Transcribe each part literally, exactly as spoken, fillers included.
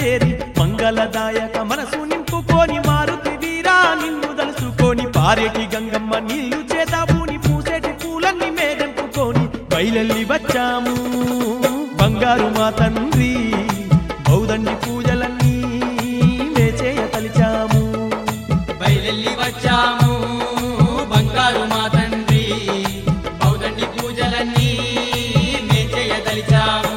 చేరి మంగళదాయక మనసు నింపుకొని మారుతి వీరా నిన్ను దలుసుకొని పారేటి గంగమ్మ నీళ్లు చేతాబూని పూసేటి పూలన్నీ మేగంపుకొని బయలెల్లి వచ్చాము బంగారు మా తండ్రి బౌదండి పూజలన్నీ మేచేయ తలిచాము బయలెల్లి వచ్చాము బంగారు మా తండ్రి బౌదండి పూజలన్నీ మేచేయ తలిచాము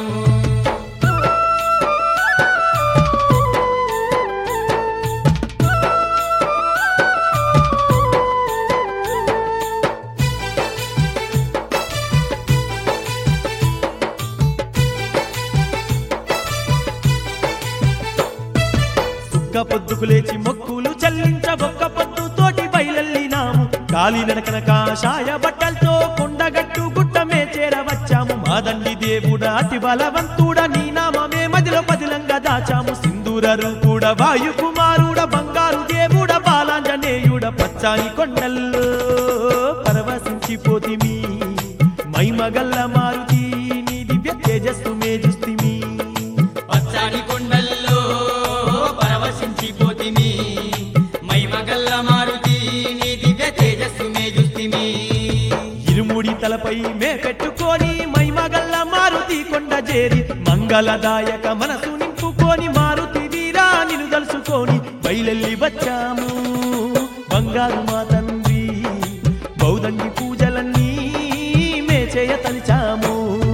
ఒక్క పొద్దుకు లేచి మొక్కులు చెల్లించ ఒక్క పొద్దుతోటి బయలెల్లినాము కాలి నడకన కాషాయ బట్టలతో కొండగట్టు గుట్టమే చేరవచ్చాము మాదండి దేవుడా అతి బలవంతుడా నీ నామమే మదిలో పదిలంగా దాచాము సింధూర రూపుడ వాయు కుమారుడ బంగారు దేవుడ బాలాంజనేయుడ పచ్చాని కొండల్లో పరవశించిపోతిమి మైమగల్ల మారుతి నీ దివ్య తేజస్సు మేజుస్తిమి పచ్చాని కొండల్లో పరవశించిపోతిమి మైమగల్ల మారుతి నీ దివ్య తేజస్సు మేజుస్తిమి ఇరుముడి తలపై మే పెట్టుకొని మైమగల్ల మారుతి కొండ చేరి మంగళదాయక మనసు నింపుకొని మారుతి వీరా నిన్ను దలుసుకొని బయలెల్లి వచ్చాము బంగారు మా తండ్రి బౌదండి పూజలన్నీ మేచేయ తలిచాము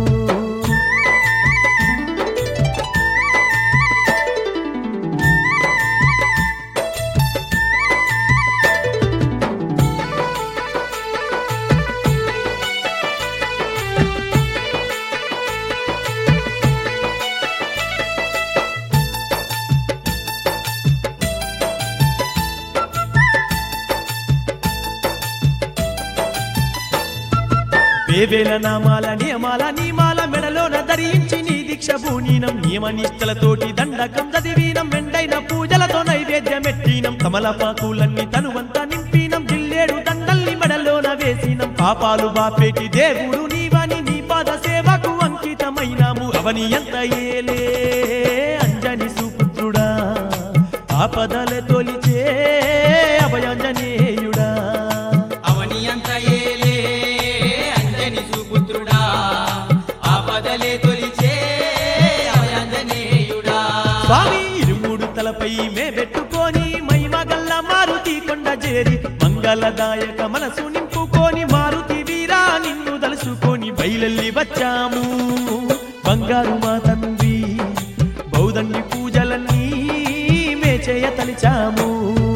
వేవేల నామాల నియమాల నియమాల మెడలోన ధరించి నీ దీక్ష భూనీనం నియమ నిష్టలతోటి దండకం చదివినం మెండైన పూజలతో నైవేద్యమెట్టినం కమలపాకులన్నీ తనువంతా నింపినం జిల్లేడు దండల్ని మెడలోన వేసినం పాపాలు బాపేటి దేవుడు నీవని నీ పాద సేవకు అంకితమైనాము అవని ఎంత ఏలే అంజని సుపుత్రుడా ఆపదల తొలిచే అభయాంజనేయుడా అవని అంత ఏలే అంజని సుపుత్రుడా ఆపదలే తొలిచే అభయాంజనేయుడా స్వామి ఇరుమూడు తలపై మే పెట్టుకొని మైమగల్ల మారుతి కొండ చేరి మంగళదాయక మనసు నింపుకొని మారుతి వీరా నిన్ను దలుసుకొని బయలెల్లి వచ్చాము బంగారు మా తండ్రి బౌదండి పూజలన్నీ మేచేయ తలిచాము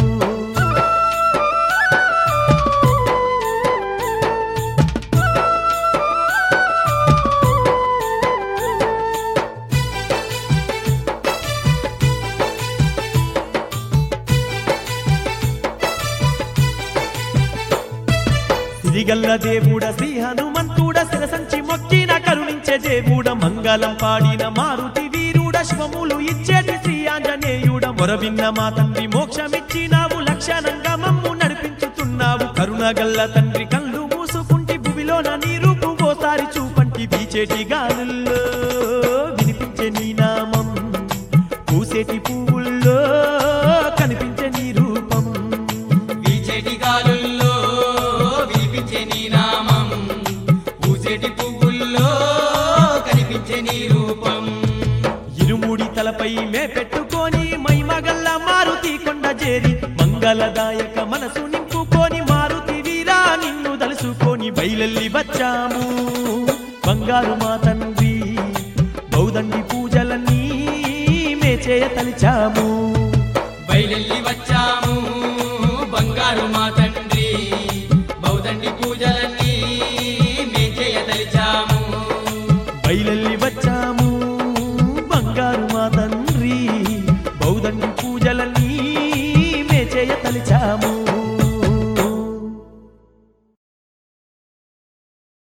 సిరిగల్ల దేవుడ శ్రీ హనుమంతుడ శిరసంచి మొక్కిన కరుణించే దేవుడ మంగళం పాడిన మారుతి వీరుడ శివములు ఇచ్చేటి శ్రీ ఆంజనేయుడ మొరవిన్న మా తండ్రి మోక్షమిచ్చినావు లక్షణంగా మమ్ము నడిపించుతున్నావు కరుణగల్ల తండ్రి కళ్ళు మూసుకుంటి భువిలోన నీ రూపు ఓసారి చూపంటి బీచేటి గాలుల్లో వినిపించే నీ నామం పూసేటి పువ్వుల్లో కనిపించే నీ రూపం వీచేటి గాలుల్లో వినిపించే నీ నామం పూసేటి పువ్వుల్లో కనిపించే నీ రూపం ఇరుముడి తలపై మే పెట్టుకొని మైమగల్ల మారుతి కొండ చేరి మంగళదాయక మనసు నింపుకొని మారుతి వీరా నిన్ను దలుసుకొని బయలెల్లి వచ్చాము బంగారు మా తండ్రి బౌదండి పూజలన్నీ మేచేయ తలిచాము బయలెల్లి వచ్చాము బంగారు మా తండ్రి బౌదండి పూజలన్నీ మేచేయ తలిచాము బయలెల్లి వచ్చాము బంగారు మా తండ్రి బౌదండి పూజలన్నీ మేచేయ తలిచాము